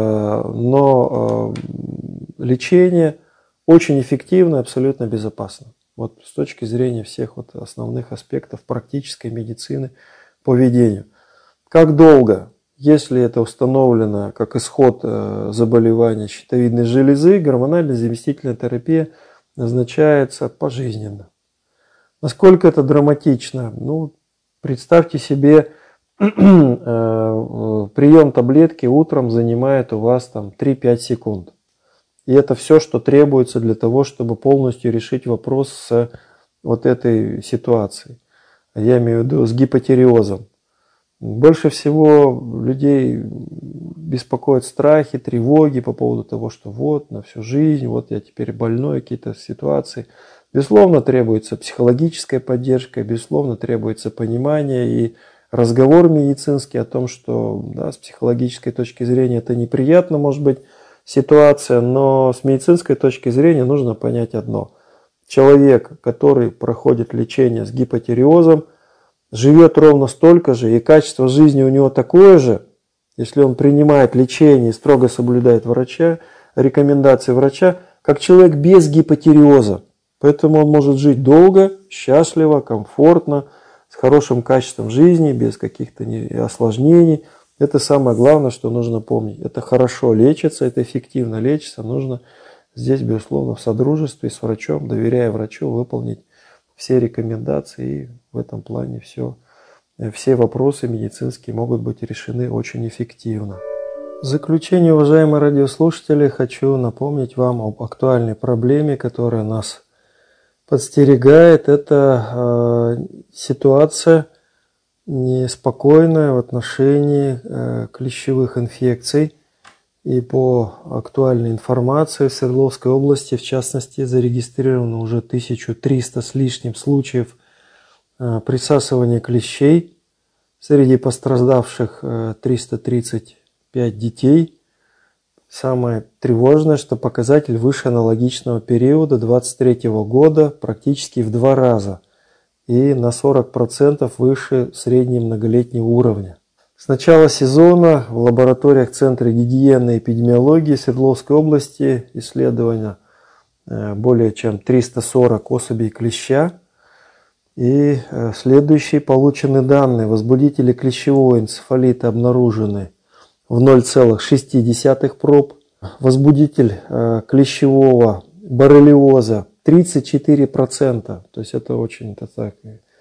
Но лечение очень эффективно и абсолютно безопасно. Вот с точки зрения всех вот основных аспектов практической медицины по ведению. Как долго? Если это установлено как исход заболевания щитовидной железы, гормональная заместительная терапия назначается пожизненно. Насколько это драматично? Ну, представьте себе, прием таблетки утром занимает у вас там три-пять секунд. И это все, что требуется для того, чтобы полностью решить вопрос с вот этой ситуацией. Я имею в виду с гипотиреозом. Больше всего людей беспокоят страхи, тревоги по поводу того, что вот на всю жизнь, вот я теперь больной, какие-то ситуации. Безусловно, требуется психологическая поддержка, безусловно, требуется понимание и разговор медицинский о том, что да, с психологической точки зрения это неприятно, может быть, ситуация, но с медицинской точки зрения нужно понять одно. Человек, который проходит лечение с гипотиреозом, живет ровно столько же, и качество жизни у него такое же, если он принимает лечение и строго соблюдает врача, рекомендации врача, как человек без гипотиреоза. Поэтому он может жить долго, счастливо, комфортно, с хорошим качеством жизни, без каких-то осложнений. Это самое главное, что нужно помнить. Это хорошо лечится, это эффективно лечится. Нужно здесь, безусловно, в содружестве с врачом, доверяя врачу, выполнить все рекомендации, и в этом плане все, все вопросы медицинские могут быть решены очень эффективно. В заключение, уважаемые радиослушатели, хочу напомнить вам об актуальной проблеме, которая нас подстерегает. Это э, ситуация неспокойная в отношении э, клещевых инфекций. И по актуальной информации в Свердловской области, в частности, зарегистрировано уже тысяча триста с лишним случаев э, присасывания клещей. Среди пострадавших э, триста тридцать пять детей. Самое тревожное, что показатель выше аналогичного периода две тысячи двадцать третьего года практически в два раза и на сорок процентов выше среднего многолетнего уровня. С начала сезона в лабораториях Центра гигиены и эпидемиологии Свердловской области исследовано более чем триста сорок особей клеща. И следующие получены данные. Возбудители клещевого энцефалита обнаружены в ноль целых шесть десятых проб. Возбудитель клещевого боррелиоза тридцать четыре процента. То есть это очень это так,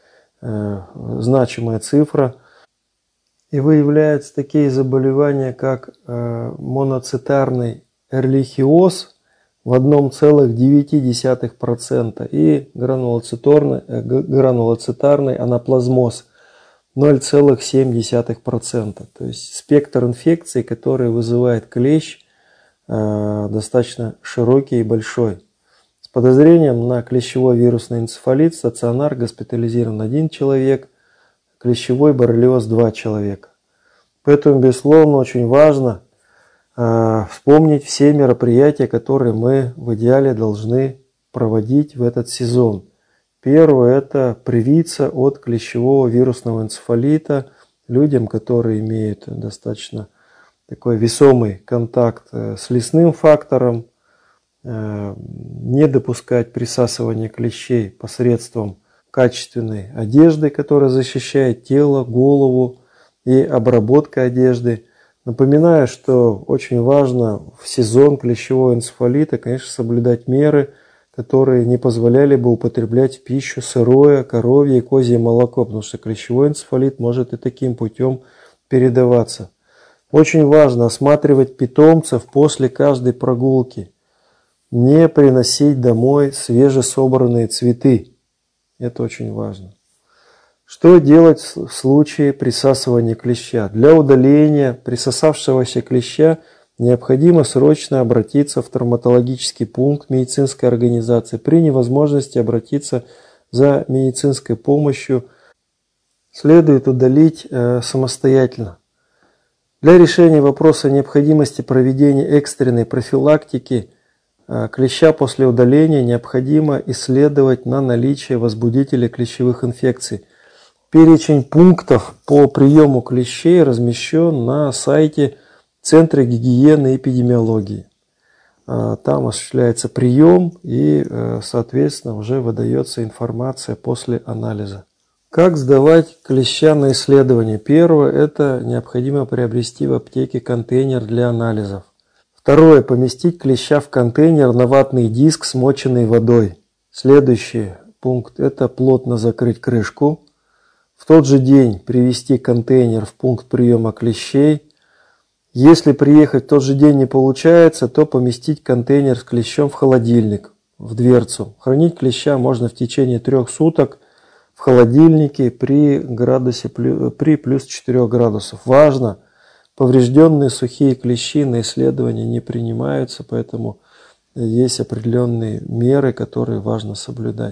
значимая цифра. И выявляются такие заболевания, как моноцитарный эрлихиоз в одна целая девять десятых процента и гранулоцитарный, гранулоцитарный анаплазмоз ноль целых семь десятых процента. То есть спектр инфекций, который вызывает клещ, достаточно широкий и большой. С подозрением на клещевой вирусный энцефалит стационар госпитализирован один человек, клещевой боррелиоз два человека. Поэтому, безусловно, очень важно э, вспомнить все мероприятия, которые мы в идеале должны проводить в этот сезон. Первое – это привиться от клещевого вирусного энцефалита людям, которые имеют достаточно такой весомый контакт с лесным фактором, не допускать присасывания клещей посредством качественной одежды, которая защищает тело, голову, и обработка одежды. Напоминаю, что очень важно в сезон клещевого энцефалита, конечно, соблюдать меры, которые не позволяли бы употреблять в пищу сырое коровье и козье молоко, потому что клещевой энцефалит может и таким путем передаваться. Очень важно осматривать питомцев после каждой прогулки. Не приносить домой свежесобранные цветы. Это очень важно. Что делать в случае присасывания клеща? Для удаления присосавшегося клеща необходимо срочно обратиться в травматологический пункт медицинской организации. При невозможности обратиться за медицинской помощью следует удалить э, самостоятельно. Для решения вопроса необходимости проведения экстренной профилактики э, клеща после удаления необходимо исследовать на наличие возбудителей клещевых инфекций. Перечень пунктов по приему клещей размещен на сайте Центра гигиены и эпидемиологии. Там осуществляется прием и, соответственно, уже выдается информация после анализа. Как сдавать клеща на исследование? Первое – это необходимо приобрести в аптеке контейнер для анализов. Второе – поместить клеща в контейнер на ватный диск, смоченный водой. Следующий пункт – это плотно закрыть крышку. В тот же день привезти контейнер в пункт приема клещей. Если приехать в тот же день не получается, то поместить контейнер с клещом в холодильник, в дверцу. Хранить клеща можно в течение трех суток в холодильнике при, градусе, при плюс четырех градусов. Важно, поврежденные сухие клещи на исследование не принимаются, поэтому есть определенные меры, которые важно соблюдать.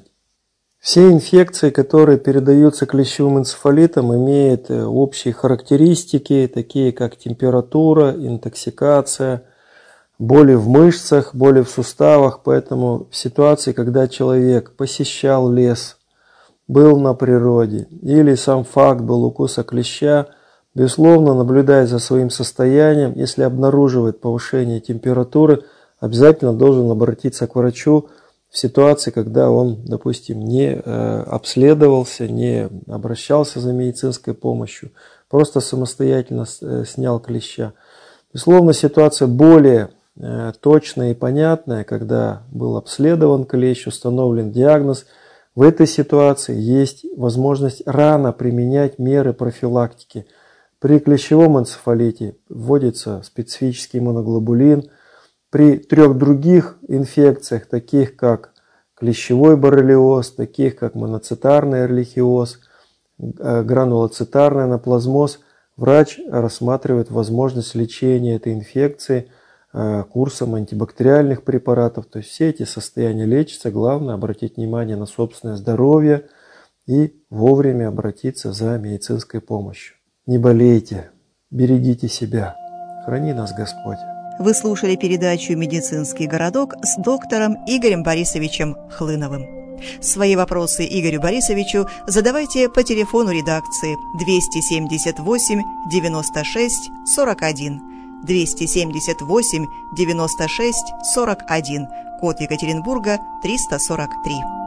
Все инфекции, которые передаются клещевым энцефалитом, имеют общие характеристики, такие как температура, интоксикация, боли в мышцах, боли в суставах. Поэтому в ситуации, когда человек посещал лес, был на природе или сам факт был укуса клеща, безусловно, наблюдая за своим состоянием, если обнаруживает повышение температуры, обязательно должен обратиться к врачу. В ситуации, когда он, допустим, не э, обследовался, не обращался за медицинской помощью, просто самостоятельно с, э, снял клеща. Безусловно, ситуация более э, точная и понятная, когда был обследован клещ, установлен диагноз. В этой ситуации есть возможность рано применять меры профилактики. При клещевом энцефалите вводится специфический иммуноглобулин. При трех других инфекциях, таких как клещевой боррелиоз, таких как моноцитарный эрлихиоз, гранулоцитарный анаплазмоз, врач рассматривает возможность лечения этой инфекции курсом антибактериальных препаратов. То есть все эти состояния лечатся. Главное обратить внимание на собственное здоровье и вовремя обратиться за медицинской помощью. Не болейте, берегите себя. Храни нас Господь. Вы слушали передачу «Медицинский городок» с доктором Игорем Борисовичем Хлыновым. Свои вопросы Игорю Борисовичу задавайте по телефону редакции двести семьдесят восемь девяносто шесть сорок один, двести семьдесят восемь девяносто шесть сорок один, код Екатеринбурга триста сорок три.